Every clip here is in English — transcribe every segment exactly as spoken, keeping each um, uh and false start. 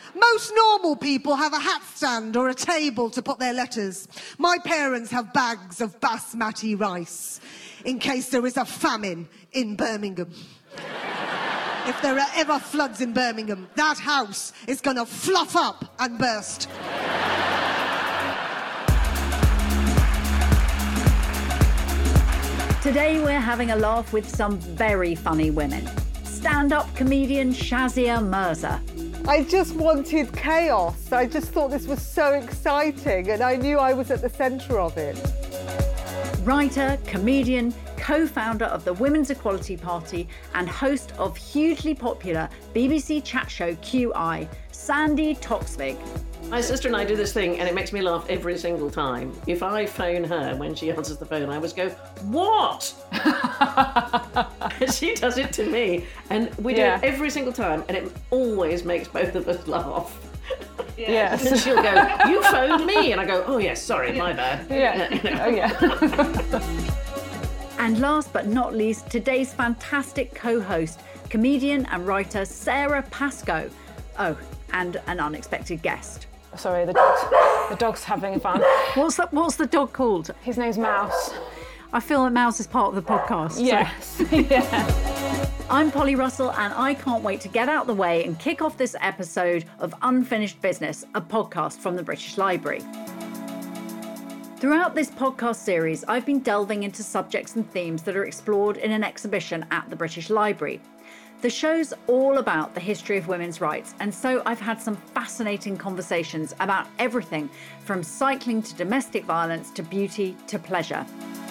Most normal people have a hat stand or a table to put their letters. My parents have bags of basmati rice in case there is a famine in Birmingham. If there are ever floods in Birmingham, that house is going to fluff up and burst. Today we're having a laugh with some very funny women. Stand-up comedian Shazia Mirza. I just wanted chaos. I just thought this was so exciting and I knew I was at the centre of it. Writer, comedian, co-founder of the Women's Equality Party and host of hugely popular B B C chat show Q I, Sandi Toksvig. My sister and I do this thing and it makes me laugh every single time. If I phone her when she answers the phone, I always go, what? She does it to me and we do yeah. it every single time and it always makes both of us laugh. Yeah. Yes. And she'll go, you phoned me, and I go, oh yes, sorry, my bad. Yeah. Oh yeah. And last but not least, today's fantastic co-host, comedian and writer Sarah Pascoe. Oh, and an unexpected guest. Sorry, the dog's, the dog's having fun. What's the, what's the dog called? His name's Mouse. I feel that Mouse is part of the podcast. Yes. So. Yeah. I'm Polly Russell and I can't wait to get out the way and kick off this episode of Unfinished Business, a podcast from the British Library. Throughout this podcast series, I've been delving into subjects and themes that are explored in an exhibition at the British Library. The show's all about the history of women's rights, and so I've had some fascinating conversations about everything from cycling to domestic violence to beauty to pleasure.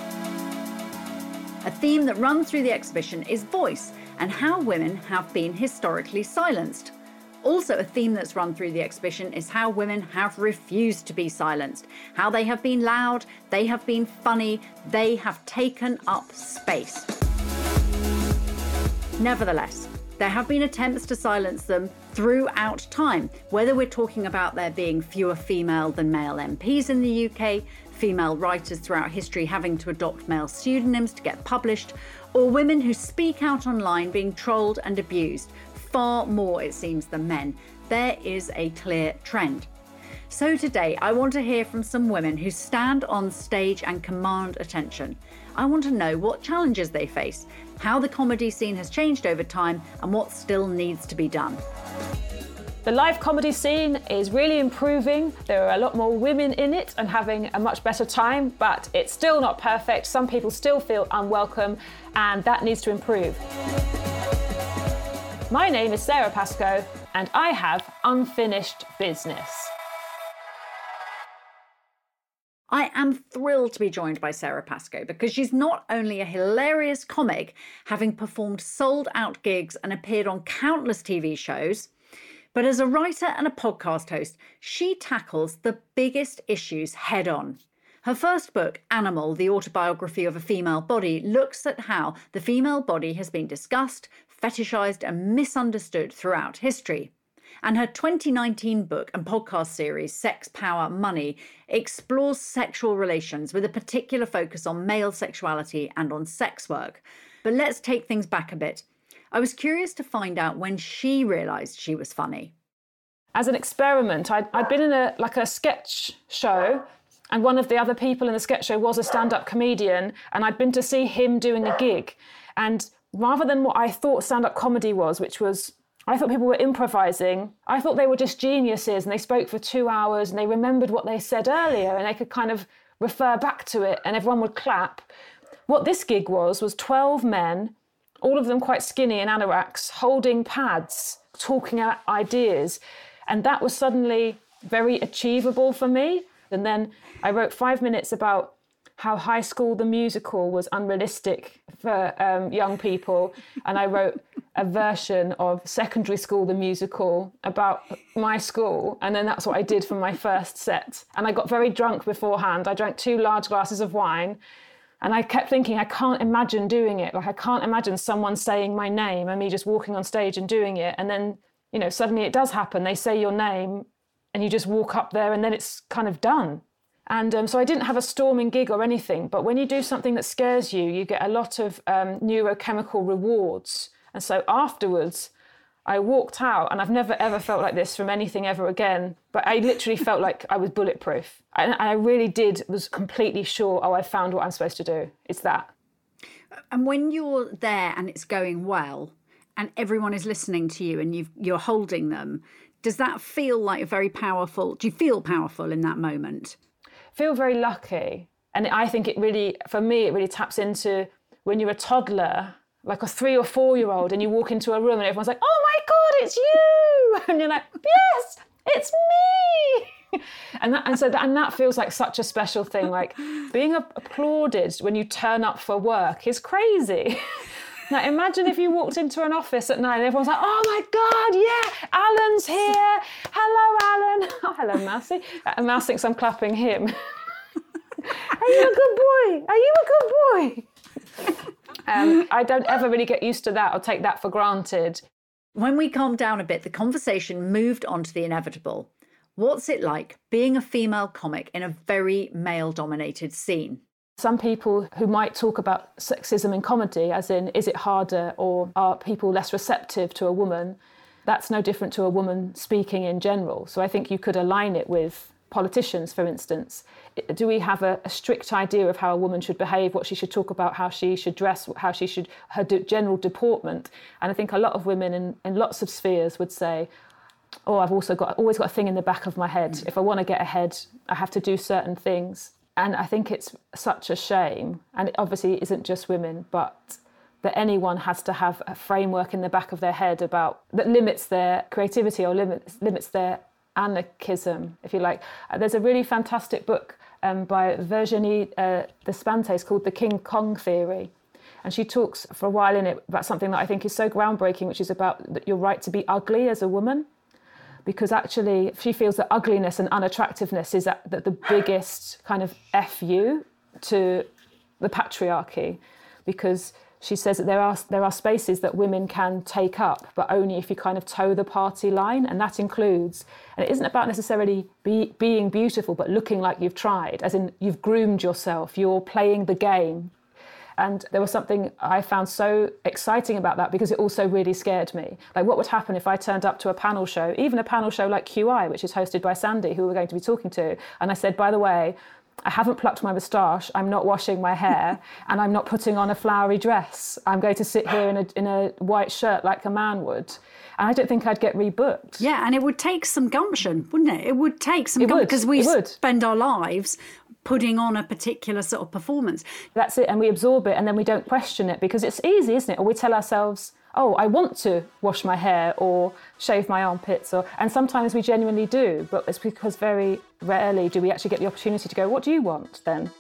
A theme that runs through the exhibition is voice and how women have been historically silenced. Also, a theme that's run through the exhibition is how women have refused to be silenced, how they have been loud, they have been funny, they have taken up space. Nevertheless, there have been attempts to silence them throughout time, whether we're talking about there being fewer female than male M Ps in the U K, female writers throughout history having to adopt male pseudonyms to get published, or women who speak out online being trolled and abused, far more it seems than men. There is a clear trend. So today I want to hear from some women who stand on stage and command attention. I want to know what challenges they face, how the comedy scene has changed over time, and what still needs to be done. The live comedy scene is really improving. There are a lot more women in it and having a much better time, but it's still not perfect. Some people still feel unwelcome, and that needs to improve. My name is Sarah Pascoe, and I have unfinished business. I am thrilled to be joined by Sarah Pascoe because she's not only a hilarious comic, having performed sold-out gigs and appeared on countless T V shows, but as a writer and a podcast host, she tackles the biggest issues head-on. Her first book, Animal, the autobiography of a female body, looks at how the female body has been discussed, fetishised and misunderstood throughout history. And her twenty nineteen book and podcast series, Sex, Power, Money, explores sexual relations with a particular focus on male sexuality and on sex work. But let's take things back a bit. I was curious to find out when she realised she was funny. As an experiment, I'd, I'd been in a like a sketch show, and one of the other people in the sketch show was a stand-up comedian, and I'd been to see him doing a gig. And rather than what I thought stand-up comedy was, which was, I thought people were improvising, I thought they were just geniuses and they spoke for two hours and they remembered what they said earlier and they could kind of refer back to it and everyone would clap. What this gig was, was twelve men, all of them quite skinny in anoraks, holding pads, talking out ideas. And that was suddenly very achievable for me. And then I wrote five minutes about how High School the Musical was unrealistic for um, young people. And I wrote a version of Secondary School the Musical about my school. And then that's what I did for my first set. And I got very drunk beforehand. I drank two large glasses of wine. And I kept thinking, I can't imagine doing it. Like, I can't imagine someone saying my name and me just walking on stage and doing it. And then, you know, suddenly it does happen. They say your name and you just walk up there and then it's kind of done. And um, so I didn't have a storming gig or anything, but when you do something that scares you, you get a lot of um, neurochemical rewards. And so afterwards, I walked out, and I've never ever felt like this from anything ever again, but I literally felt like I was bulletproof. And I really did, was completely sure, oh, I found what I'm supposed to do. It's that. And when you're there and it's going well and everyone is listening to you and you've, you're holding them, does that feel like a very powerful, do you feel powerful in that moment? Feel very lucky. And I think it really, for me, it really taps into when you're a toddler, like a three or four year old, and you walk into a room and everyone's like, oh my God, it's you. And you're like, yes, it's me. And that, and so that, and that feels like such a special thing. Like being applauded when you turn up for work is crazy. Now imagine if you walked into an office at night and everyone's like, oh my God, yeah, Alan's here. Hello, Alan. Oh, hello, Mousy. And Mouse thinks I'm clapping him. Are you a good boy? Are you a good boy? Um, I don't ever really get used to that or take that for granted. When we calmed down a bit, the conversation moved on to the inevitable. What's it like being a female comic in a very male-dominated scene? Some people who might talk about sexism in comedy, as in, is it harder or are people less receptive to a woman? That's no different to a woman speaking in general. So I think you could align it with politicians, for instance. Do we have a, a strict idea of how a woman should behave, what she should talk about, how she should dress, how she should, her de- general deportment? And I think a lot of women in, in lots of spheres would say, oh, I've also got always got a thing in the back of my head. Mm. If I want to get ahead, I have to do certain things. And I think it's such a shame, and it obviously isn't just women, but that anyone has to have a framework in the back of their head about that limits their creativity or limits limits their anarchism, if you like. Uh, there's a really fantastic book um, by Virginie uh, Despentes called The King Kong Theory. And she talks for a while in it about something that I think is so groundbreaking, which is about your right to be ugly as a woman. Because actually she feels that ugliness and unattractiveness is at the, the biggest kind of F you to the patriarchy. Because she says that there are there are spaces that women can take up, but only if you kind of toe the party line. And that includes, and it isn't about necessarily be, being beautiful, but looking like you've tried, as in you've groomed yourself, you're playing the game. And there was something I found so exciting about that, because it also really scared me. Like, what would happen if I turned up to a panel show, even a panel show like Q I, which is hosted by Sandy, who we're going to be talking to, and I said, by the way, I haven't plucked my moustache, I'm not washing my hair, and I'm not putting on a flowery dress. I'm going to sit here in a in a white shirt like a man would. And I don't think I'd get rebooked. Yeah, and it would take some gumption, wouldn't it? It would take some gumption, because we spend our lives putting on a particular sort of performance. That's it, and we absorb it, and then we don't question it, because it's easy, isn't it? Or we tell ourselves, oh, I want to wash my hair or shave my armpits, or and sometimes we genuinely do, but it's because very rarely do we actually get the opportunity to go, what do you want then?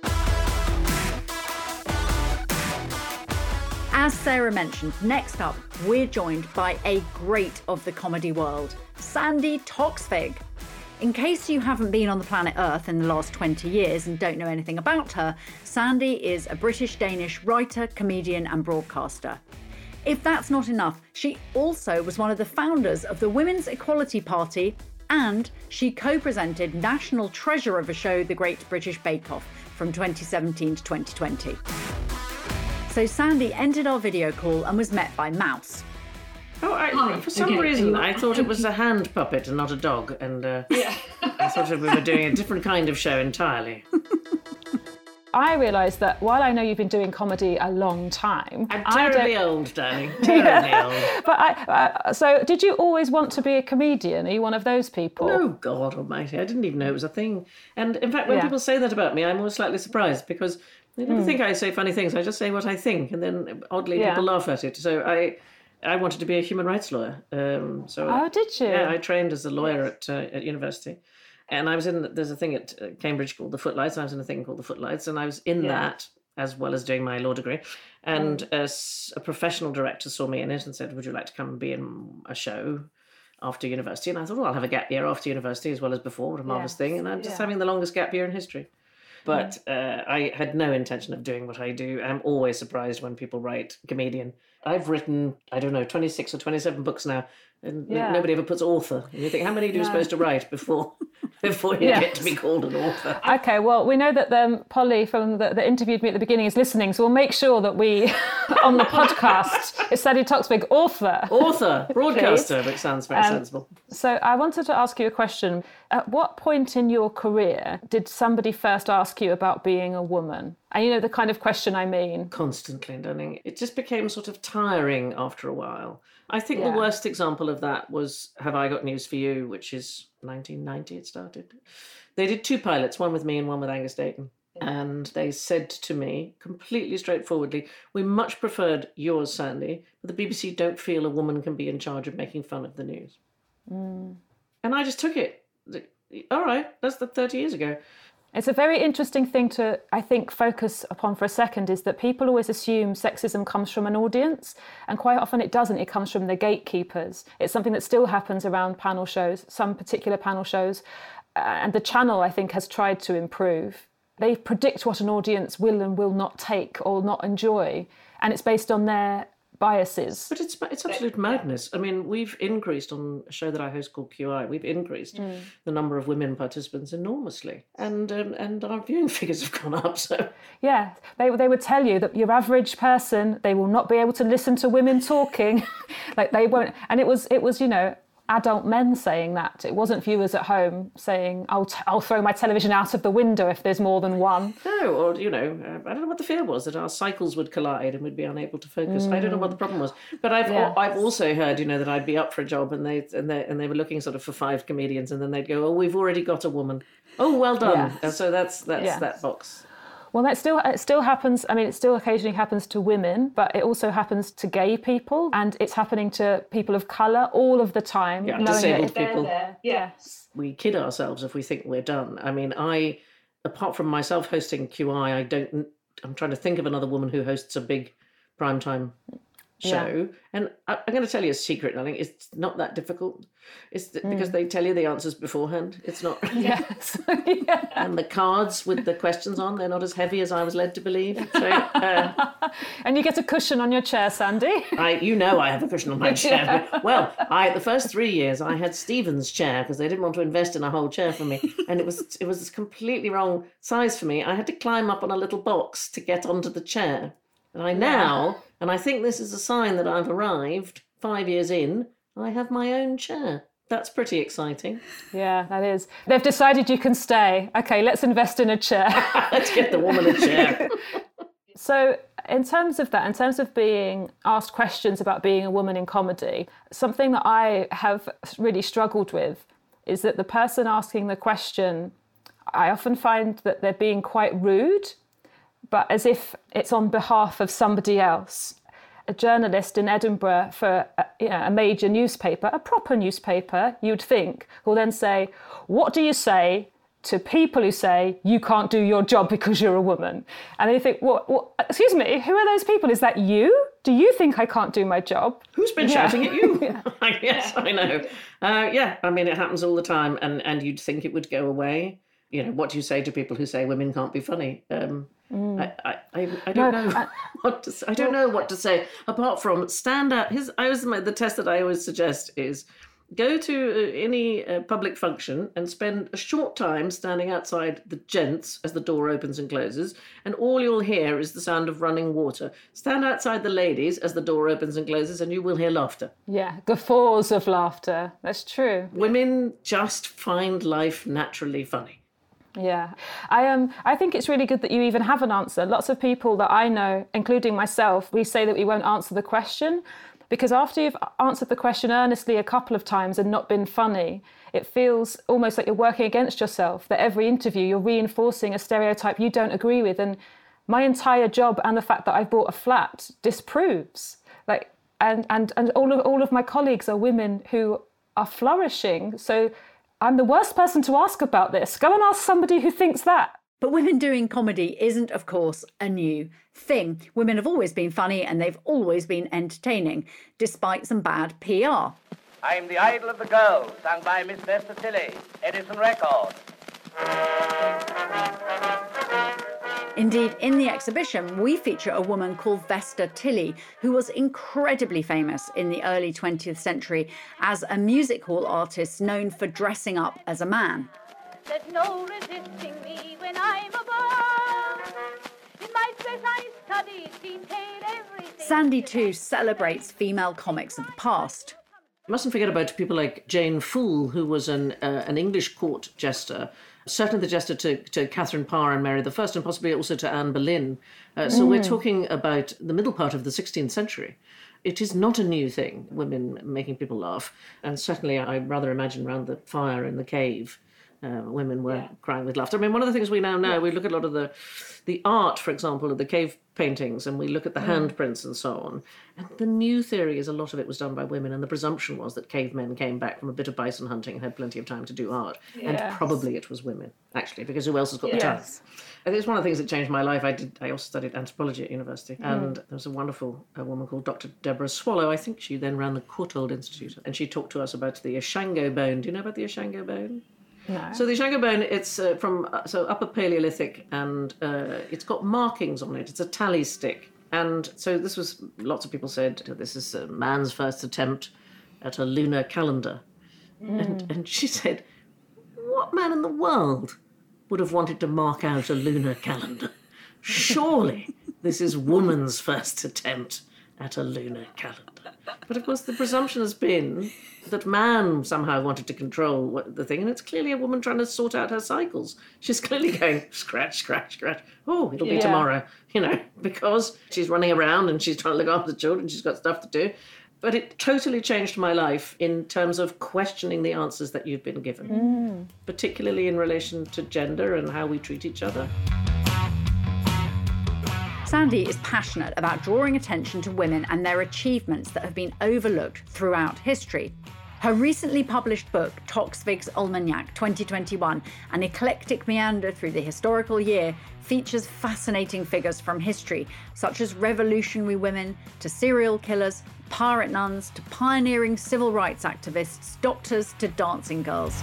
As Sarah mentioned, next up, we're joined by a great of the comedy world, Sandi Toksvig. In case you haven't been on the planet Earth in the last twenty years and don't know anything about her, Sandi is a British-Danish writer, comedian and broadcaster. If that's not enough, she also was one of the founders of the Women's Equality Party, and she co-presented National Treasure of a show, The Great British Bake Off, from twenty seventeen to twenty twenty. So Sandi ended our video call and was met by Mouse. Oh, I, Hi. for some Okay. reason, I thought it was a hand puppet and not a dog, and uh, yeah. I thought we were doing a different kind of show entirely. I realised that while I know you've been doing comedy a long time, I'm I terribly don't- old, darling. Terribly old. But I, uh, so, did you always want to be a comedian? Are you one of those people? Oh, God almighty, I didn't even know it was a thing. And in fact, when Yeah. people say that about me, I'm always slightly surprised, because they never think I say funny things. I just say what I think, and then oddly Yeah. people laugh at it. So I I wanted to be a human rights lawyer. Um, so Oh, did you? Yeah, I trained as a lawyer at uh, at university. And I was in, there's a thing at uh, Cambridge called the Footlights. I was in a thing called the Footlights, and I was in Yeah. that as well as doing my law degree. And a, s- a professional director saw me in it and said, would you like to come and be in a show after university? And I thought, well, I'll have a gap year after university as well as before. What a marvellous Yes, thing. And I'm just yeah. having the longest gap year in history. But uh, I had no intention of doing what I do. I'm always surprised when people write comedian. I've written, I don't know, twenty-six or twenty-seven books now, and n- Yeah. nobody ever puts author. And you think, how many are you No. supposed to write before before you Yes. get to be called an author. Okay, well, we know that um, Polly from the, that interviewed me at the beginning is listening, so we'll make sure that we, on the podcast, it's Sadie Toksvig, author. Author, broadcaster, which sounds very Um, sensible. So I wanted to ask you a question. At what point in your career did somebody first ask you about being a woman? And you know the kind of question I mean. Constantly, Dunning. It just became sort of tiring after a while. I think Yeah. the worst example of that was Have I Got News for You, which is nineteen ninety it started. They did two pilots, one with me and one with Angus Dayton. And they said to me, completely straightforwardly, we much preferred yours, Sandy, but the B B C don't feel a woman can be in charge of making fun of the news. Mm. And I just took it. All right, that's the thirty years ago. It's a very interesting thing to, I think, focus upon for a second, is that people always assume sexism comes from an audience, and quite often it doesn't. It comes from the gatekeepers. It's something that still happens around panel shows, some particular panel shows, uh, and the channel, I think, has tried to improve. They predict what an audience will and will not take or not enjoy, and it's based on their biases. But it's it's absolute madness. I mean, we've increased on a show that I host called Q I. We've increased Mm. the number of women participants enormously, and um, and our viewing figures have gone up. So Yeah, they they would tell you that your average person, they will not be able to listen to women talking, like they won't. And it was it was you know adult men saying that. It wasn't viewers at home saying, "I'll t- I'll throw my television out of the window if there's more than one." no, or you know, uh, I don't know what the fear was, that our cycles would collide and we'd be unable to focus. I don't know what the problem was, but I've Yeah. I've also heard, you know, that I'd be up for a job and they and they and they were looking sort of for five comedians, and then they'd go, "Oh, we've already got a woman." Oh, well done. Yes. And so that's that's Yes. that box. Well, that still it still happens. I mean, it still occasionally happens to women, but it also happens to gay people, and it's happening to people of colour all of the time. Yeah, knowing that disabled if they're people. there- Yes. We kid ourselves if we think we're done. I mean, I, apart from myself hosting Q I, I don't, I'm trying to think of another woman who hosts a big primetime show. And I, I'm going to tell you a secret, I think it's not that difficult. It's th- because they tell you the answers beforehand. It's not. Yes. yeah. And the cards with the questions on, they're not as heavy as I was led to believe. So, uh, And you get a cushion on your chair, Sandy. I, you know I have a cushion on my chair. Well, I the first three years I had Stephen's chair because they didn't want to invest in a whole chair for me, and it was it was completely wrong size for me. I had to climb up on a little box to get onto the chair. And I now, and I think this is a sign that I've arrived five years in, I have my own chair. That's pretty exciting. Yeah, that is. They've decided you can stay. Okay, let's invest in a chair. Let's get the woman a chair. So in terms of that, in terms of being asked questions about being a woman in comedy, something that I have really struggled with is that the person asking the question, I often find that they're being quite rude, but as if it's on behalf of somebody else. A journalist in Edinburgh for a, you know, a major newspaper, a proper newspaper, you'd think, will then say, what do you say to people who say you can't do your job because you're a woman? And they think, what, what, excuse me, who are those people? Is that you? Do you think I can't do my job? Who's been Yeah. shouting at you? Yes, I know. Uh, yeah, I mean, it happens all the time, and, and you'd think it would go away. You know, what do you say to people who say women can't be funny? Um, I, I, I, I don't No, know I- what to say. I don't know what to say apart from stand up. His, I was the test that I always suggest is go to uh, any uh, public function and spend a short time standing outside the gents as the door opens and closes, and all you'll hear is the sound of running water. Stand outside the ladies as the door opens and closes, and you will hear laughter. Yeah, guffaws of laughter. That's true. Women just find life naturally funny. Yeah, I um, I think it's really good that you even have an answer. Lots of people that I know, including myself, we say that we won't answer the question because after you've answered the question earnestly a couple of times and not been funny, it feels almost like you're working against yourself, that every interview you're reinforcing a stereotype you don't agree with. And my entire job and the fact that I've bought a flat disproves. Like, and, and, and all of all of my colleagues are women who are flourishing. So I'm the worst person to ask about this. Go and ask somebody who thinks that. But women doing comedy isn't, of course, a new thing. Women have always been funny and they've always been entertaining, despite some bad P R. I'm the idol of the girls, sung by Miss Vesta Tilley, Edison Records. Indeed, in the exhibition, we feature a woman called Vesta Tilley, who was incredibly famous in the early twentieth century as a music hall artist known for dressing up as a man. There's no resisting me when I'm above. In my dress I studied, detail everything. Sandy too celebrates female comics of the past. You mustn't forget about people like Jane Fool, who was an uh, an English court jester, certainly the jester to, to Catherine Parr and Mary the First, and possibly also to Anne Boleyn. Uh, so mm. we're talking about the middle part of the sixteenth century. It is not a new thing, women making people laugh. And certainly I rather imagine around the fire in the cave, uh, women were yeah. crying with laughter. I mean, one of the things we now know, yeah. we look at a lot of the, the art, for example, of the cave paintings, and we look at the mm. handprints and so on. And the new theory is a lot of it was done by women, and the presumption was that cavemen came back from a bit of bison hunting and had plenty of time to do art. Yes. And probably it was women, actually, because who else has got yes. the time? I think it's one of the things that changed my life. I did. I also studied anthropology at university, mm. and there was a wonderful a woman called Doctor Deborah Swallow. I think she then ran the Courtauld Institute, and she talked to us about the Ashango bone. Do you know about the Ashango bone? No. So the Ashango bone, it's uh, from uh, so Upper Paleolithic, and uh, it's got markings on it. It's a tally stick, and so this was. Lots of people said this is a man's first attempt at a lunar calendar, mm. and and she said, "What man in the world would have wanted to mark out a lunar calendar? Surely this is woman's first attempt at a lunar calendar." But of course the presumption has been that man somehow wanted to control what, the thing, and it's clearly a woman trying to sort out her cycles. She's clearly going, scratch, scratch, scratch. Oh, it'll be yeah. tomorrow, you know, because she's running around and she's trying to look after the children, she's got stuff to do. But it totally changed my life in terms of questioning the answers that you've been given, mm. particularly in relation to gender and how we treat each other. Sandy is passionate about drawing attention to women and their achievements that have been overlooked throughout history. Her recently published book, Toksvig's Almanac twenty twenty-one, an eclectic meander through the historical year, features fascinating figures from history, such as revolutionary women to serial killers, pirate nuns to pioneering civil rights activists, doctors to dancing girls.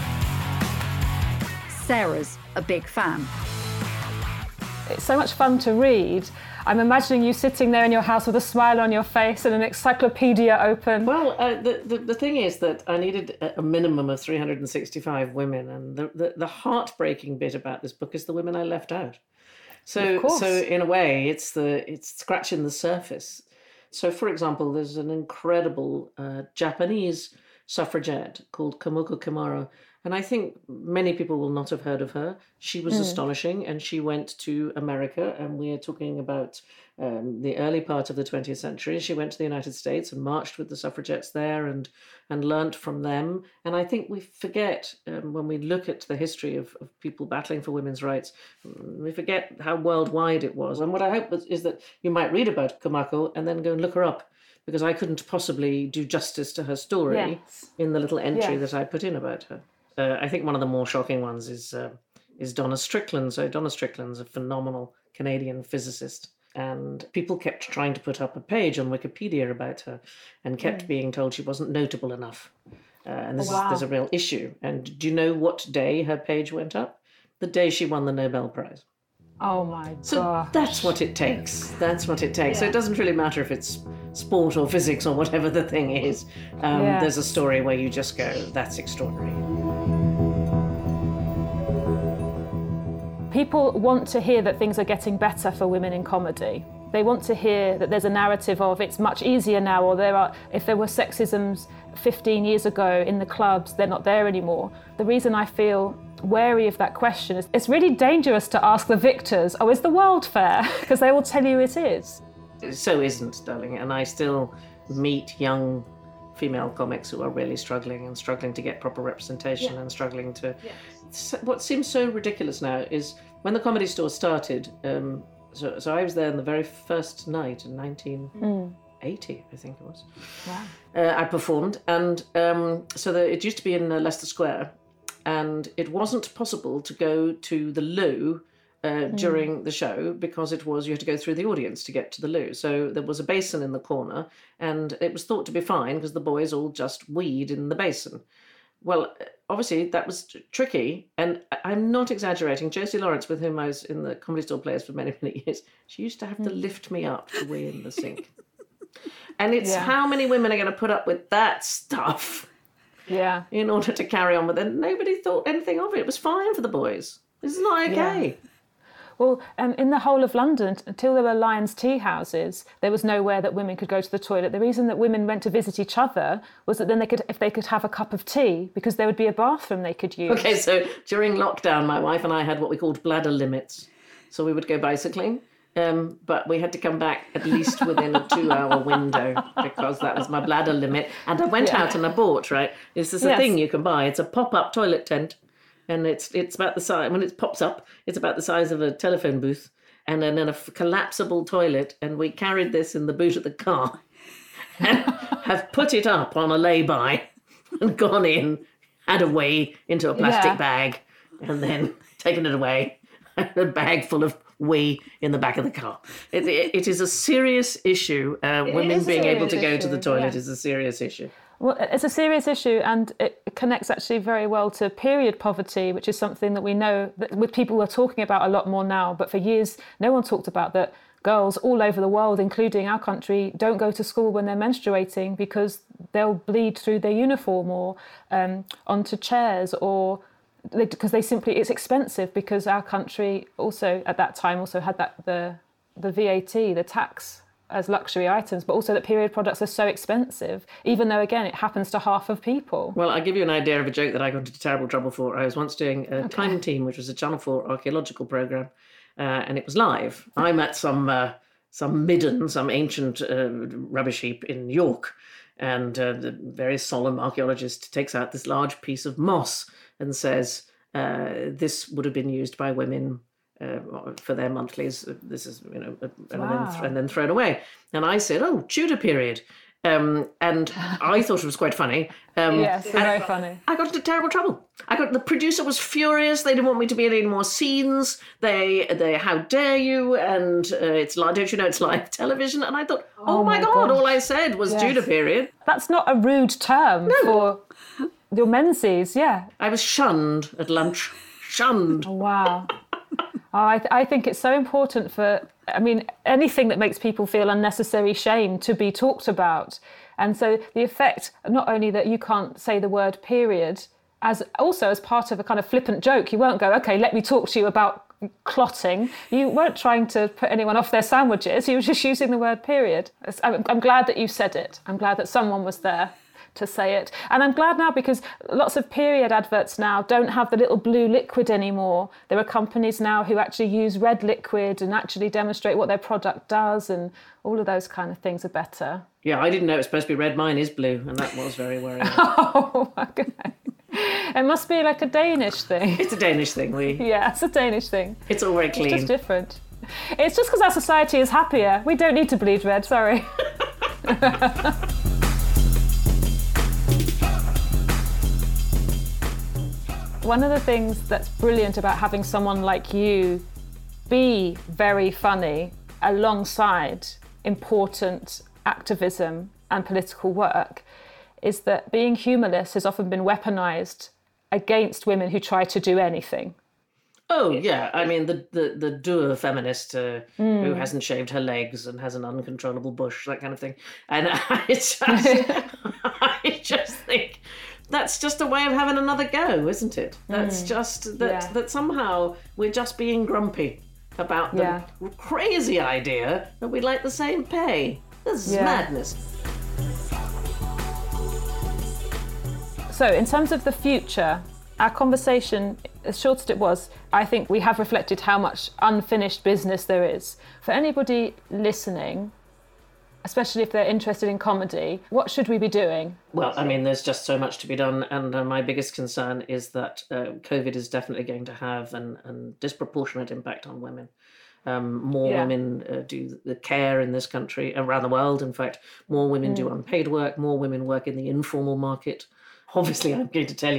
Sarah's a big fan. It's so much fun to read. I'm imagining you sitting there in your house with a smile on your face and an encyclopedia open. Well, uh, the, the the thing is that I needed a minimum of three hundred sixty-five women, and the, the, the heartbreaking bit about this book is the women I left out. So, so in a way, it's the it's scratching the surface. So, for example, there's an incredible uh, Japanese suffragette called Kamoko Kimura, and I think many people will not have heard of her. She was mm. astonishing, and she went to America, and we're talking about um, the early part of the twentieth century. She went to the United States and marched with the suffragettes there and and learnt from them. And I think we forget, um, when we look at the history of, of people battling for women's rights, we forget how worldwide it was. And what I hope is that you might read about Kamako and then go and look her up, because I couldn't possibly do justice to her story yes. in the little entry yes. that I put in about her. Uh, I think one of the more shocking ones is uh, is Donna Strickland. So Donna Strickland's a phenomenal Canadian physicist, and people kept trying to put up a page on Wikipedia about her and kept mm. being told she wasn't notable enough. Uh, and this oh, wow. is, there's a real issue. And do you know what day her page went up? The day she won the Nobel Prize. Oh my so gosh. That's what it takes. That's what it takes. Yeah. So it doesn't really matter if it's sport or physics or whatever the thing is. Um, yeah. There's a story where you just go, that's extraordinary. People want to hear that things are getting better for women in comedy. They want to hear that there's a narrative of it's much easier now, or there are, if there were sexisms fifteen years ago in the clubs, they're not there anymore. The reason I feel wary of that question is it's really dangerous to ask the victors, oh, is the world fair? Because they will tell you it is. It so isn't, darling, and I still meet young female comics who are really struggling and struggling to get proper representation yeah. and struggling to... Yes. What seems so ridiculous now is when the Comedy Store started, um, so, so I was there on the very first night in nineteen eighty, mm. I think it was. Wow. Uh, I performed, and um, so the, it used to be in uh, Leicester Square, and it wasn't possible to go to the loo uh, mm. during the show because it was, you had to go through the audience to get to the loo. So there was a basin in the corner, and it was thought to be fine because the boys all just weed in the basin. Well, obviously that was t- tricky, and I'm not exaggerating. Josie Lawrence, with whom I was in the Comedy Store Players for many, many years, she used to have mm. to lift me up to wee in the sink. And it's yeah. how many women are going to put up with that stuff Yeah. in order to carry on with it. Nobody thought anything of it. It was fine for the boys. This is not okay. Yeah. Well, um, in the whole of London, until there were Lions tea houses, there was nowhere that women could go to the toilet. The reason that women went to visit each other was that then they could, if they could have a cup of tea, because there would be a bathroom they could use. Okay, so during lockdown, my wife and I had what we called bladder limits. So we would go bicycling, um, but we had to come back at least within a two-hour window because that was my bladder limit. And I went Yeah. out and I bought, right? This is a Yes. thing you can buy. It's a pop-up toilet tent. And it's it's about the size, when it pops up, it's about the size of a telephone booth. And then a f- collapsible toilet. And we carried this in the boot of the car and have put it up on a lay-by and gone in, had a wee into a plastic Yeah. bag, and then taken it away. A bag full of wee in the back of the car. It, it, it is a serious issue. Uh, women is a being able to serious go to the issue, toilet yeah. is a serious issue. Well, it's a serious issue, and it connects actually very well to period poverty, which is something that we know that with people are talking about a lot more now. But for years, no one talked about that. Girls all over the world, including our country, don't go to school when they're menstruating because they'll bleed through their uniform or um, onto chairs, or they, because they simply it's expensive. Because our country also at that time also had that the the V A T, the tax, as luxury items, but also that period products are so expensive, even though, again, it happens to half of people. Well, I'll give you an idea of a joke that I got into terrible trouble for. I was once doing a Time Team, which was a Channel four archaeological programme, uh, and it was live. I'm at some uh, some midden, some ancient uh, rubbish heap in York, and uh, the very solemn archaeologist takes out this large piece of moss and says, uh, this would have been used by women Uh, for their monthlies. This is, you know, and, Wow. then, th- and then thrown away. And I said, oh, Tudor period. Um, and I thought it was quite funny. Um, Yes, it's and very funny. I got into terrible trouble. I got the producer was furious. They didn't want me to be in any more scenes. They, they, how dare you? And uh, it's like, don't you know it's live television? And I thought, oh, Oh my my God, gosh. all I said was Yes. Tudor period. That's not a rude term for your menses, yeah. I was shunned at lunch. Shunned. Wow. Oh, I, th- I think it's so important for, I mean, anything that makes people feel unnecessary shame to be talked about. And so the effect, not only that you can't say the word period, as also as part of a kind of flippant joke, you won't go, okay, let me talk to you about clotting. You weren't trying to put anyone off their sandwiches. You were just using the word period. I'm, I'm glad that you said it. I'm glad that someone was there to say it. And I'm glad now because lots of period adverts now don't have the little blue liquid anymore. There are companies now who actually use red liquid and actually demonstrate what their product does, and all of those kind of things are better. Yeah, I didn't know it was supposed to be red. Mine is blue, and that was very worrying. Oh, okay. It must be like a Danish thing. It's a Danish thing. We. Yeah, it's a Danish thing. It's all very It's clean. just different. It's just because our society is happier. We don't need to bleed red, sorry. One of the things that's brilliant about having someone like you be very funny alongside important activism and political work is that being humourless has often been weaponised against women who try to do anything. Oh, yeah. I mean, the, the, the dour feminist uh, mm. who hasn't shaved her legs and has an uncontrollable bush, that kind of thing. And I just, I just think that's just a way of having another go, isn't it? That's mm. just that, yeah. that somehow we're just being grumpy about the yeah. crazy idea that we'd like the same pay. This is yeah. madness. So, in terms of the future, our conversation, as short as it was, I think we have reflected how much unfinished business there is. For anybody listening, especially if they're interested in comedy, what should we be doing? Well, I mean, there's just so much to be done. And uh, my biggest concern is that uh, COVID is definitely going to have an, an disproportionate impact on women. Um, more yeah. women uh, do the care in this country, around the world. In fact, more women mm. do unpaid work, more women work in the informal market. Obviously, I'm going to tell you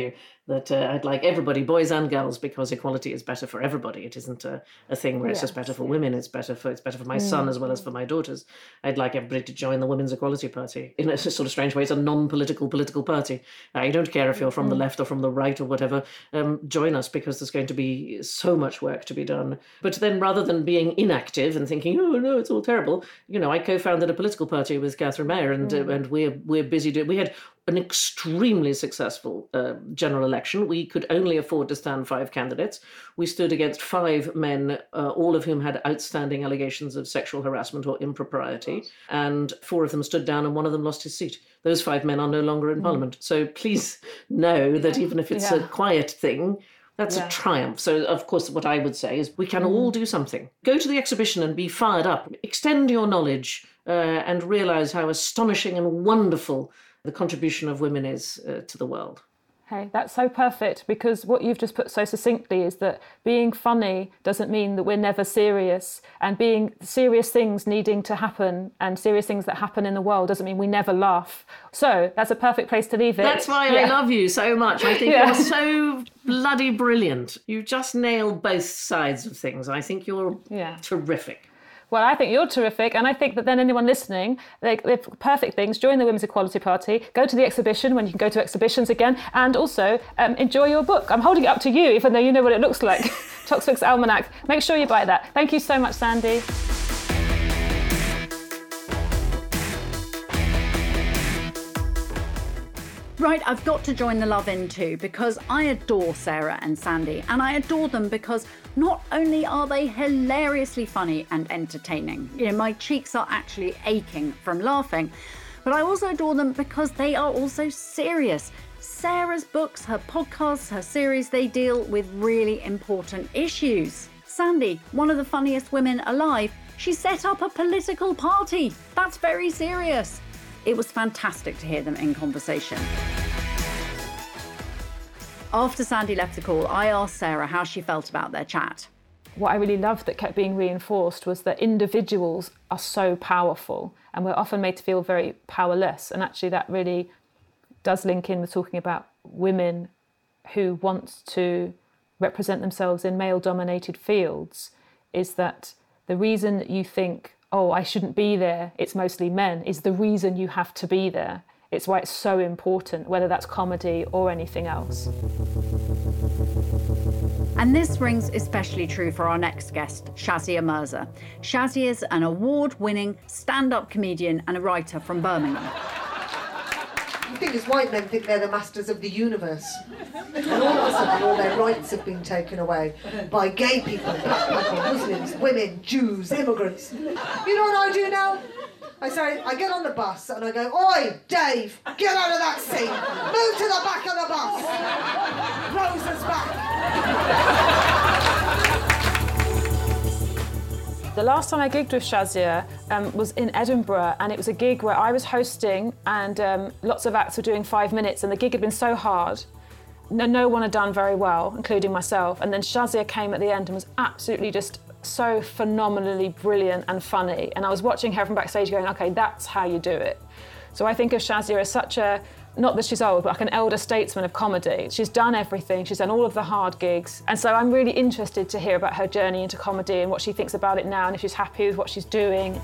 that uh, I'd like everybody, boys and girls, because equality is better for everybody. It isn't a, a thing where it's Yes, just better for women. It's better for it's better for my son as well as for my daughters. I'd like everybody to join the Women's Equality Party. In a sort of strange way, it's a non-political political party. I don't care if you're from the left or from the right or whatever. Um, join us, because there's going to be so much work to be done. But then, rather than being inactive and thinking, oh no, it's all terrible, you know, I co-founded a political party with Catherine Mayer, and uh, and we're we're busy doing. We had an extremely successful uh, general election. We could only afford to stand five candidates. We stood against five men, uh, all of whom had outstanding allegations of sexual harassment or impropriety, and four of them stood down and one of them lost his seat. Those five men are no longer in mm. Parliament. So please know that even if it's Yeah. a quiet thing, that's Yeah. a triumph. So, of course, what I would say is we can all do something. Go to the exhibition and be fired up. Extend your knowledge uh, and realise how astonishing and wonderful the contribution of women is uh, to the world. Hey, that's so perfect, because what you've just put so succinctly is that being funny doesn't mean that we're never serious, and being serious things needing to happen and serious things that happen in the world doesn't mean we never laugh. So that's a perfect place to leave it. That's why Yeah. I love you so much. I think Yeah. you're so bloody brilliant. You just nail both sides of things. I think you're Yeah. terrific. Well, I think you're terrific, and I think that then anyone listening, they, they're perfect things. Join the Women's Equality Party, go to the exhibition when you can go to exhibitions again, and also um, enjoy your book. I'm holding it up to you, even though you know what it looks like. Toxfix Almanac. Make sure you buy that. Thank you so much, Sandy. Right, I've got to join the love in too, because I adore Sarah and Sandy, and I adore them because not only are they hilariously funny and entertaining, you know, my cheeks are actually aching from laughing, but I also adore them because they are also serious. Sarah's books, her podcasts, her series, they deal with really important issues. Sandy, one of the funniest women alive, she set up a political party. That's very serious. It was fantastic to hear them in conversation. After Sandy left the call, I asked Sarah how she felt about their chat. What I really loved that kept being reinforced was that individuals are so powerful, and we're often made to feel very powerless. And actually that really does link in with talking about women who want to represent themselves in male-dominated fields, is that the reason that you think, oh, I shouldn't be there, it's mostly men, is the reason you have to be there. It's why it's so important, whether that's comedy or anything else. And this rings especially true for our next guest, Shazia Mirza. Shazia is an award-winning stand-up comedian and a writer from Birmingham. The thing is, white men think they're the masters of the universe. And all of a sudden, all their rights have been taken away by gay people, black people, Muslims, women, Jews, immigrants. You know what I do now? I say, I get on the bus and I go, oi, Dave, get out of that seat. Move to the back of the bus. Rose us back. The last time I gigged with Shazia um, was in Edinburgh, and it was a gig where I was hosting and um, lots of acts were doing five minutes, and the gig had been so hard. No, no one had done very well, including myself. And then Shazia came at the end and was absolutely just so phenomenally brilliant and funny. And I was watching her from backstage going, okay, that's how you do it. So I think of Shazia as such a, not that she's old, but like an elder statesman of comedy. She's done everything, she's done all of the hard gigs. And so I'm really interested to hear about her journey into comedy and what she thinks about it now and if she's happy with what she's doing.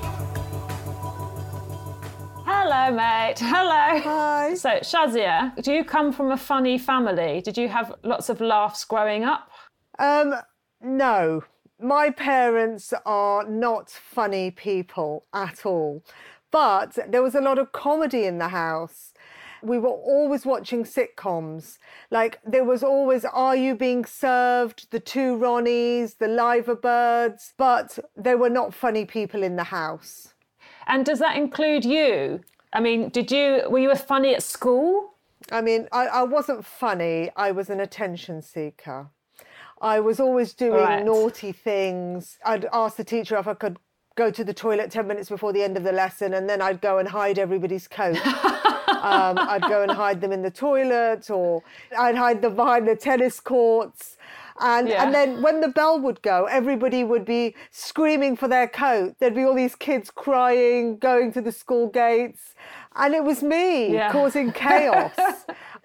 Hello, mate. Hello. Hi. So, Shazia, do you come from a funny family? Did you have lots of laughs growing up? Um, no. My parents are not funny people at all. But there was a lot of comedy in the house. We were always watching sitcoms. Like, there was always Are You Being Served, The Two Ronnies, The Liver Birds, but there were not funny people in the house. And does that include you? I mean, did you, were you funny at school? I mean, I, I wasn't funny. I was an attention seeker. I was always doing Right. naughty things. I'd ask the teacher if I could go to the toilet ten minutes before the end of the lesson, and then I'd go and hide everybody's coat. um, I'd go and hide them in the toilet, or I'd hide them behind the tennis courts. And, Yeah. and then when the bell would go, everybody would be screaming for their coat. There'd be all these kids crying, going to the school gates. And it was me Yeah. causing chaos.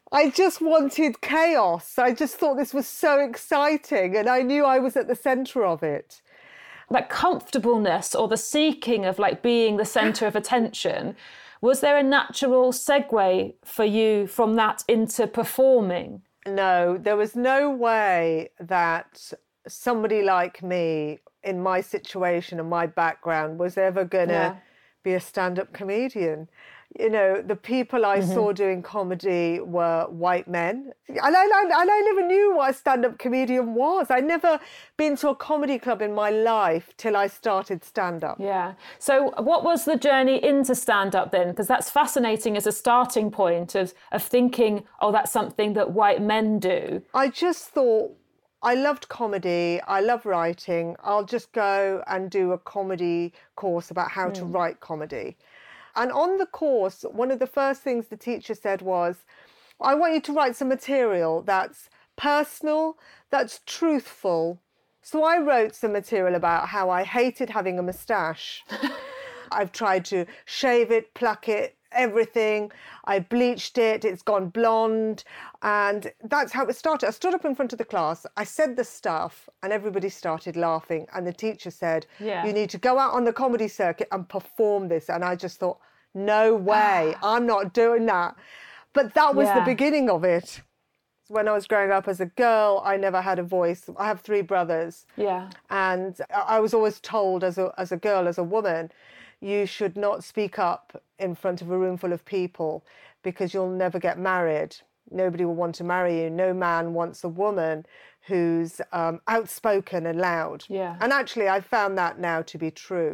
I just wanted chaos. I just thought this was so exciting, and I knew I was at the centre of it. That comfortableness or the seeking of like being the centre of attention, was there a natural segue for you from that into performing? No, there was no way that somebody like me in my situation and my background was ever going to Yeah. be a stand-up comedian. You know, the people I Mm-hmm. saw doing comedy were white men. And I, and I never knew what a stand-up comedian was. I'd never been to a comedy club in my life till I started stand-up. Yeah. So what was the journey into stand-up then? Because that's fascinating as a starting point of, of thinking, oh, that's something that white men do. I just thought, I loved comedy, I love writing, I'll just go and do a comedy course about how to write comedy. And on the course, one of the first things the teacher said was, I want you to write some material that's personal, that's truthful. So I wrote some material about how I hated having a moustache. I've tried to shave it, pluck it, everything. I bleached it, it's gone blonde. And that's how it started. I stood up in front of the class, I said the stuff, and everybody started laughing. And the teacher said, Yeah. you need to go out on the comedy circuit and perform this. And I just thought, no way, I'm not doing that. But that was Yeah. the beginning of it. When I was growing up as a girl, I never had a voice. I have three brothers. Yeah. And I was always told as a, as a girl, as a woman, you should not speak up in front of a room full of people because you'll never get married. Nobody will want to marry you. No man wants a woman who's um, outspoken and loud. Yeah. And actually, I found that now to be true.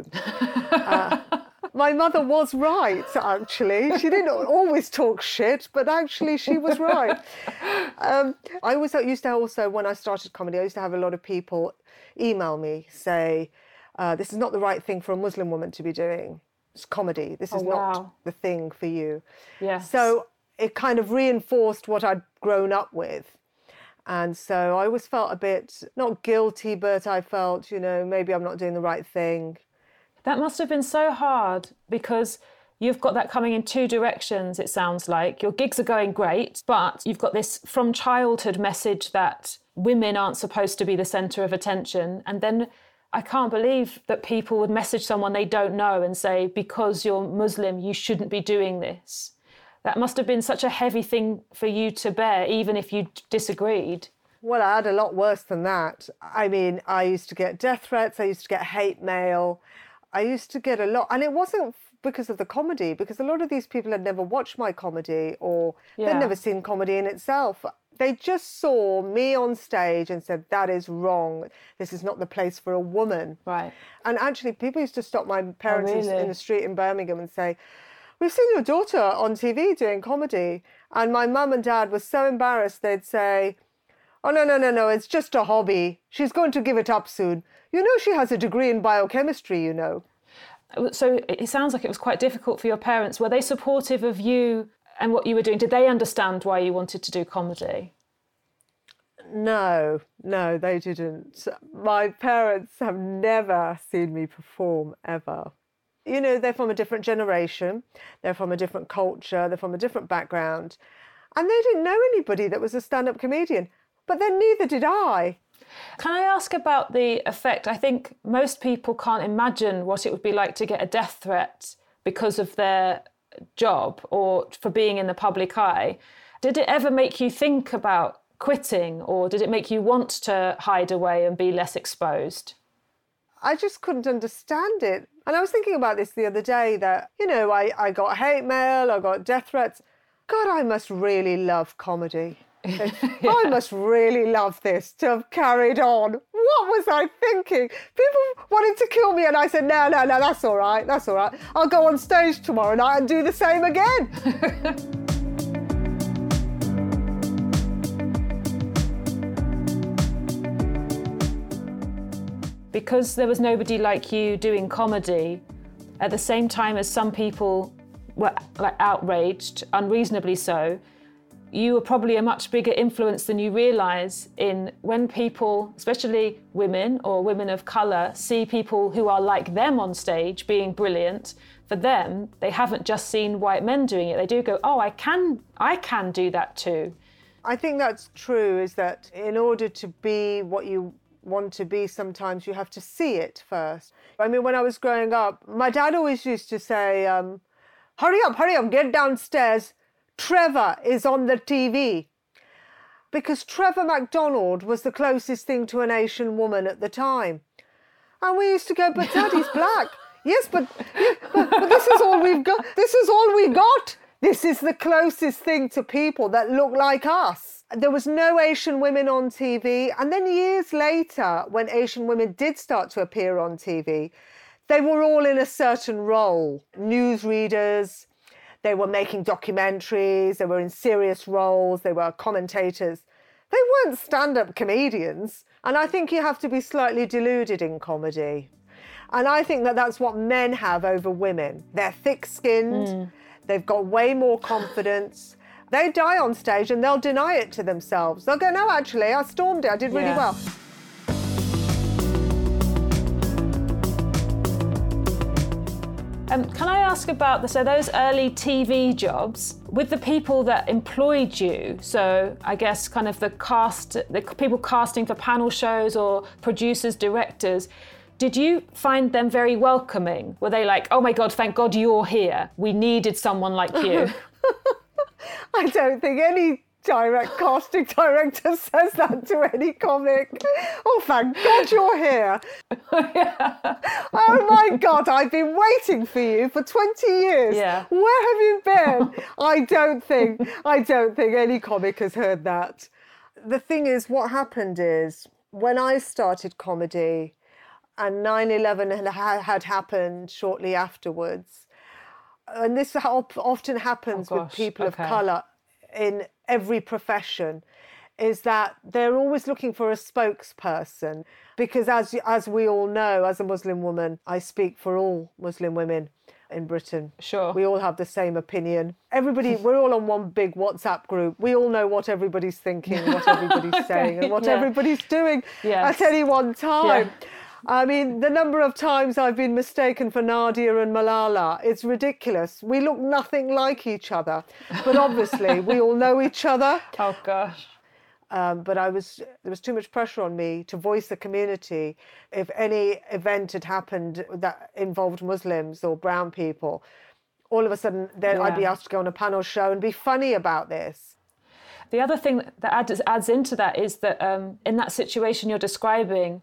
uh, my mother was right, actually. She didn't always talk shit, but actually she was right. Um, I always used to also, when I started comedy, I used to have a lot of people email me, say, uh, this is not the right thing for a Muslim woman to be doing. It's comedy. This is Oh, not wow. the thing for you. Yes. So it kind of reinforced what I'd grown up with. And so I always felt a bit, not guilty, but I felt, you know, maybe I'm not doing the right thing. That must have been so hard because you've got that coming in two directions, it sounds like. Your gigs are going great, but you've got this from childhood message that women aren't supposed to be the centre of attention. And then I can't believe that people would message someone they don't know and say, because you're Muslim, you shouldn't be doing this. That must have been such a heavy thing for you to bear, even if you disagreed. Well, I had a lot worse than that. I mean, I used to get death threats, I used to get hate mail. I used to get a lot, and it wasn't because of the comedy, because a lot of these people had never watched my comedy or Yeah. they'd never seen comedy in itself. They just saw me on stage and said, that is wrong. This is not the place for a woman. Right. And actually, people used to stop my parents in- really? in the street in Birmingham and say, we've seen your daughter on T V doing comedy. And my mum and dad were so embarrassed, they'd say, oh, no, no, no, no, it's just a hobby. She's going to give it up soon. You know, she has a degree in biochemistry, you know. So it sounds like it was quite difficult for your parents. Were they supportive of you and what you were doing? Did they understand why you wanted to do comedy? No, no, they didn't. My parents have never seen me perform, ever. You know, they're from a different generation. They're from a different culture. They're from a different background. And they didn't know anybody that was a stand-up comedian. But then neither did I. Can I ask about the effect? I think most people can't imagine what it would be like to get a death threat because of their job or for being in the public eye. Did it ever make you think about quitting, or did it make you want to hide away and be less exposed? I just couldn't understand it. And I was thinking about this the other day that, you know, I, I got hate mail, I got death threats. God, I must really love comedy. I must really love this to have carried on. What was I thinking? People wanted to kill me and I said, no, no, no, that's all right, that's all right. I'll go on stage tomorrow night and do the same again. Because there was nobody like you doing comedy, at the same time as some people were like outraged, unreasonably so, you were probably a much bigger influence than you realise in when people, especially women or women of colour, see people who are like them on stage being brilliant, for them, they haven't just seen white men doing it. They do go, oh, I can, I can do that too. I think that's true, is that in order to be what you want to be, sometimes you have to see it first. I mean, when I was growing up, my dad always used to say, um, hurry up, hurry up, get downstairs. Trevor is on the T V. Because Trevor MacDonald was the closest thing to an Asian woman at the time. And we used to go, but Daddy's black. Yes, but, but, but this is all we've got. This is all we got. This is the closest thing to people that look like us. There was no Asian women on T V. And then years later, when Asian women did start to appear on T V, they were all in a certain role. Newsreaders, they were making documentaries, they were in serious roles, they were commentators. They weren't stand-up comedians. And I think you have to be slightly deluded in comedy. And I think that that's what men have over women. They're thick-skinned, mm. they've got way more confidence. They die on stage and they'll deny it to themselves. They'll go, no, actually, I stormed it, I did really yeah. well. Um, can I ask about the, so those early T V jobs, with the people that employed you, so I guess kind of the cast, the people casting for panel shows or producers, directors, did you find them very welcoming? Were they like, oh my God, thank God you're here. We needed someone like you. I don't think any direct casting director says that to any comic. Oh, thank God you're here. yeah. Oh my God, I've been waiting for you for twenty years. Yeah. Where have you been? I don't think, I don't think any comic has heard that. The thing is, what happened is, when I started comedy and nine eleven had, had happened shortly afterwards, and this often happens oh, with people okay. of colour in every profession, is that they're always looking for a spokesperson. Because as as we all know, as a Muslim woman, I speak for all Muslim women in Britain. Sure. We all have the same opinion. Everybody, we're all on one big WhatsApp group. We all know what everybody's thinking, what everybody's okay, saying, and what yeah. everybody's doing yes. at any one time. Yeah. I mean, the number of times I've been mistaken for Nadia and Malala, it's ridiculous. We look nothing like each other, but obviously we all know each other. Oh, gosh. Um, but I was there was too much pressure on me to voice the community. If any event had happened that involved Muslims or brown people, all of a sudden then yeah. I'd be asked to go on a panel show and be funny about this. The other thing that adds, adds into that is that um, in that situation you're describing,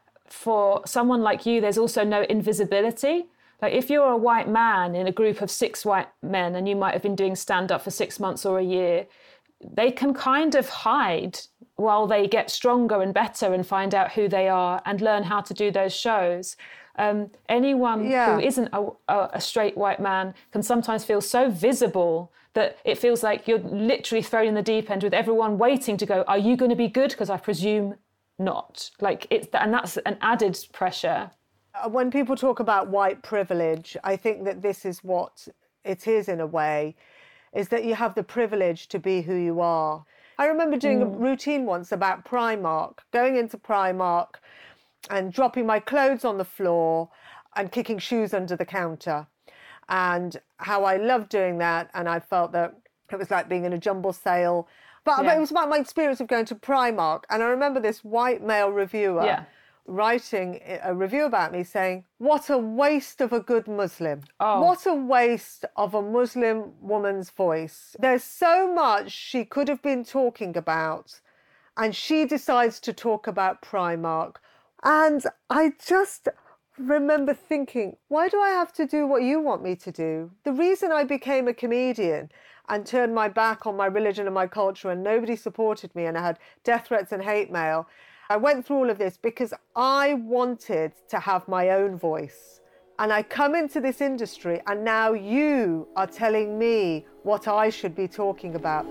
for someone like you, there's also no invisibility. Like if you're a white man in a group of six white men and you might have been doing stand-up for six months or a year, they can kind of hide while they get stronger and better and find out who they are and learn how to do those shows. Um, anyone yeah. who isn't a, a, a straight white man can sometimes feel so visible that it feels like you're literally thrown in the deep end with everyone waiting to go, are you going to be good? Because I presume not. Like it's and that's an added pressure. When people talk about white privilege, I think that this is what it is in a way, is that you have the privilege to be who you are. I remember doing mm. a routine once about Primark, going into Primark and dropping my clothes on the floor and kicking shoes under the counter, and how I loved doing that, and I felt that it was like being in a jumble sale. But, yeah. but it was about my experience of going to Primark. And I remember this white male reviewer yeah. writing a review about me saying, what a waste of a good Muslim. Oh. What a waste of a Muslim woman's voice. There's so much she could have been talking about, and she decides to talk about Primark. And I just remember thinking, why do I have to do what you want me to do? The reason I became a comedian and turned my back on my religion and my culture and nobody supported me and I had death threats and hate mail, I went through all of this because I wanted to have my own voice. And I come into this industry and now you are telling me what I should be talking about.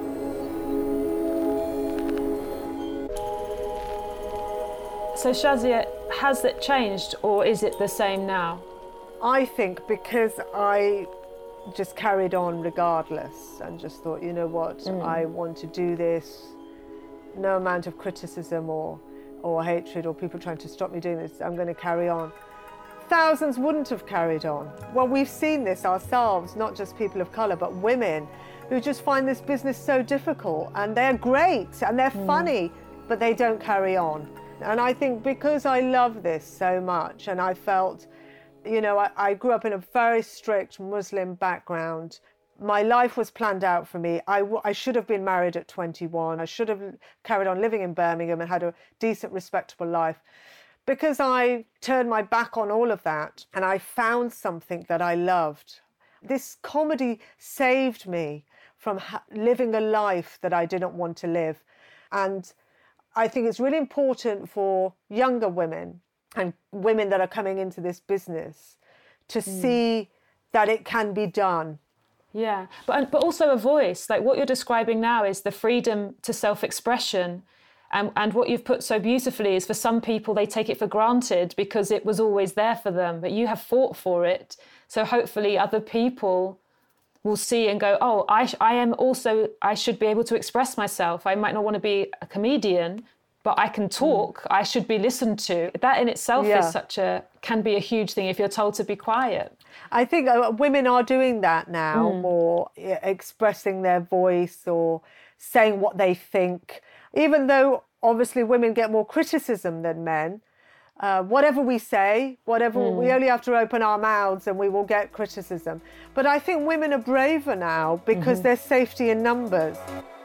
So Shazia, has it changed or is it the same now? I think because I just carried on regardless and just thought, you know what, mm. I want to do this. No amount of criticism or, or hatred or people trying to stop me doing this, I'm going to carry on. thousands wouldn't have carried on. Well, we've seen this ourselves, not just people of colour, but women who just find this business so difficult, and they're great and they're mm. funny, but they don't carry on. And I think because I love this so much, and I felt, you know, I, I grew up in a very strict Muslim background. My life was planned out for me. I, w- I should have been married at twenty-one. I should have carried on living in Birmingham and had a decent, respectable life. Because I turned my back on all of that and I found something that I loved. This comedy saved me from ha- living a life that I didn't want to live. And I think it's really important for younger women and women that are coming into this business to mm. see that it can be done. Yeah, but but also a voice. Like what you're describing now is the freedom to self-expression. And, and what you've put so beautifully is for some people, they take it for granted because it was always there for them, but you have fought for it. So hopefully other people will see and go, oh, I, I am also, I should be able to express myself. I might not want to be a comedian, but I can talk. Mm. I should be listened to. That in itself yeah. is such a, can be a huge thing if you're told to be quiet. I think uh, women are doing that now, mm. more uh, expressing their voice or saying what they think. Even though obviously women get more criticism than men, uh, whatever we say, whatever mm. we only have to open our mouths and we will get criticism. But I think women are braver now because mm-hmm. there's safety in numbers.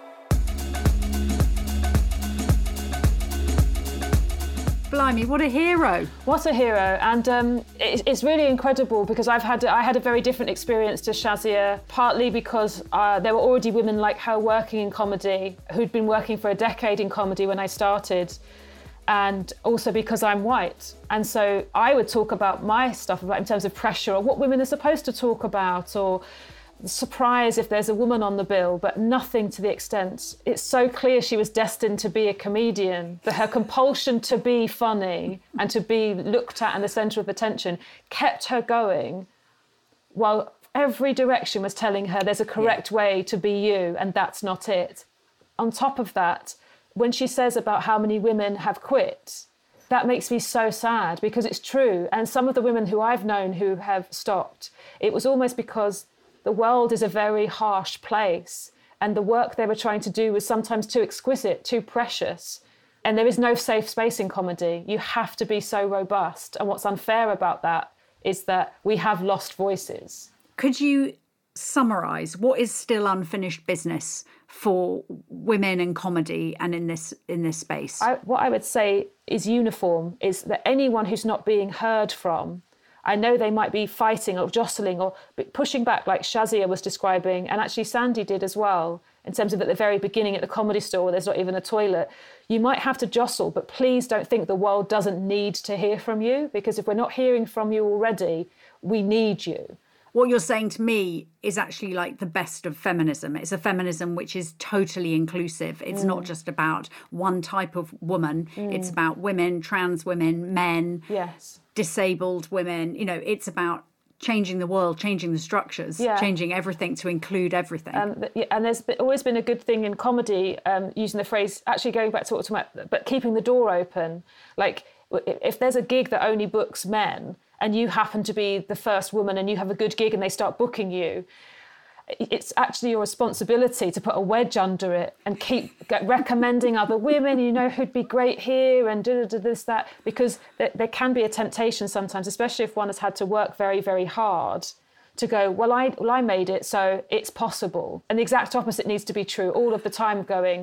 Blimey, what a hero. What a hero. And um, it, it's really incredible because I've had I had a very different experience to Shazia, partly because uh, there were already women like her working in comedy who'd been working for a decade in comedy when I started, and also because I'm white. And so I would talk about my stuff about in terms of pressure or what women are supposed to talk about, or surprise if there's a woman on the bill, but nothing to the extent. It's so clear she was destined to be a comedian, that her compulsion to be funny and to be looked at and the centre of attention kept her going, while every direction was telling her there's a correct yeah. way to be you, and that's not it. On top of that, when she says about how many women have quit, that makes me so sad because it's true. And some of the women who I've known who have stopped, it was almost because the world is a very harsh place and the work they were trying to do was sometimes too exquisite, too precious. And there is no safe space in comedy. You have to be so robust. And what's unfair about that is that we have lost voices. Could you summarise what is still unfinished business for women in comedy and in this in this space? I, what I would say is uniform, is that anyone who's not being heard from, I know they might be fighting or jostling or pushing back like Shazia was describing, and actually Sandy did as well, in terms of at the very beginning at the Comedy Store where there's not even a toilet. You might have to jostle, but please don't think the world doesn't need to hear from you, because if we're not hearing from you already, we need you. What you're saying to me is actually like the best of feminism. It's a feminism which is totally inclusive. It's mm. not just about one type of woman. Mm. It's about women, trans women, men, yes, disabled women. You know, it's about changing the world, changing the structures, yeah. changing everything to include everything. Um, and there's always been a good thing in comedy, um, using the phrase, actually going back to what we're talking about, but keeping the door open. Like, if there's a gig that only books men, and you happen to be the first woman and you have a good gig and they start booking you, it's actually your responsibility to put a wedge under it and keep recommending other women, you know, who'd be great here and do this, that, because there, there can be a temptation sometimes, especially if one has had to work very, very hard, to go, well, I, well, I made it, so it's possible. And the exact opposite needs to be true all of the time, going,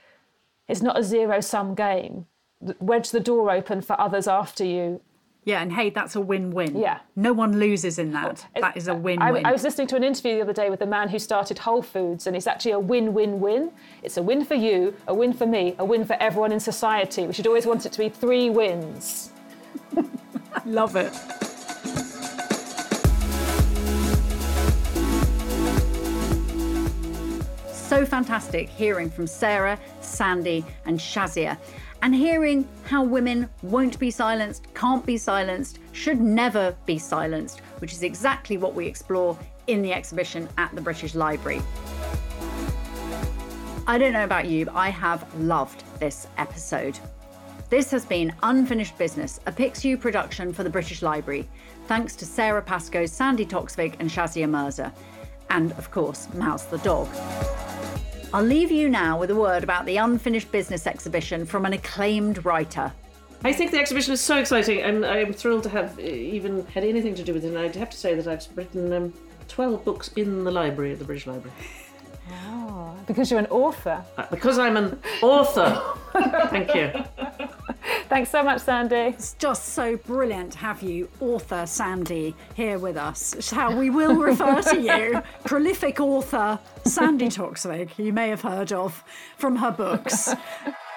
it's not a zero-sum game. Wedge the door open for others after you. Yeah, and hey, that's a win-win. Yeah. No one loses in that. That is a win-win. I, I was listening to an interview the other day with a man who started Whole Foods, and it's actually a win-win-win. It's a win for you, a win for me, a win for everyone in society. We should always want it to be three wins. Love it. So fantastic hearing from Sarah, Sandy and Shazia, and hearing how women won't be silenced, can't be silenced, should never be silenced, which is exactly what we explore in the exhibition at the British Library. I don't know about you, but I have loved this episode. This has been Unfinished Business, a PixU production for the British Library. Thanks to Sarah Pascoe, Sandy Toksvig and Shazia Mirza. And, of course, Mouse the dog. I'll leave you now with a word about the Unfinished Business exhibition from an acclaimed writer. I think the exhibition is so exciting, and I'm thrilled to have uh, even had anything to do with it. And I'd have to say that I've written um, twelve books in the library at the British Library. Oh, because you're an author. Uh, because I'm an author. Thank you. Thanks so much, Sandy. It's just so brilliant to have you, author Sandy, here with us. It's how we will refer to you. Prolific author Sandy Toksvig, you may have heard of from her books.